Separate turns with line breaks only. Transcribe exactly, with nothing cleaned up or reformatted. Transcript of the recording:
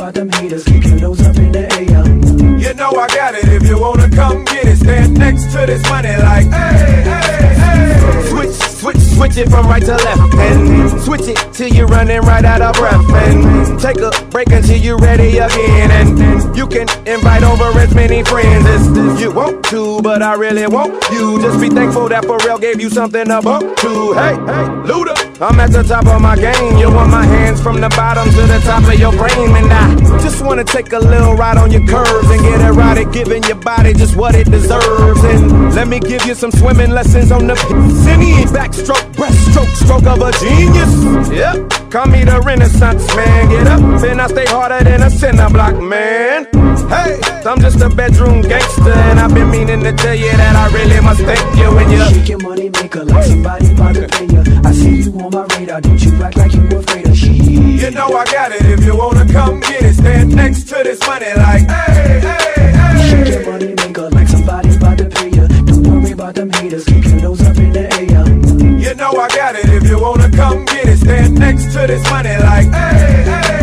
about them haters. Keep your nose up in the air.
You know I got it. If you wanna come get it, stand next to this money like, hey, hey, hey.
Switch, switch, switch it from right to left, and switch it till you're running right out of breath, and take a break until you're ready again, and you can invite over as many friends as you want to, but I really want you. Just be thankful that Pharrell gave you something to bump to. Hey, hey, Luda, I'm at the top of my game. You want my hands from the bottom to the top of your brain, and I just wanna take a little ride on your curves and get it right at giving your body just what it deserves. And let me give you some swimming lessons on the Zinni backstroke, breaststroke, stroke of a genius. Yep, call me the Renaissance man. Get up and I stay harder than a cinder block man. Hey, I'm just a bedroom gangster, and I've been meaning to tell you that I really must thank you when you
shake your money maker like somebody about to pay you. I see you on my radar, don't you act like you afraid of shit.
You know I got it. If you wanna come get it, stand next to this money like, hey, hey, hey.
Shake your money maker like somebody about to pay you. Don't worry about them haters, keep your nose up in the air.
You know I got it. If you wanna come get it, stand next to this money like, hey, hey.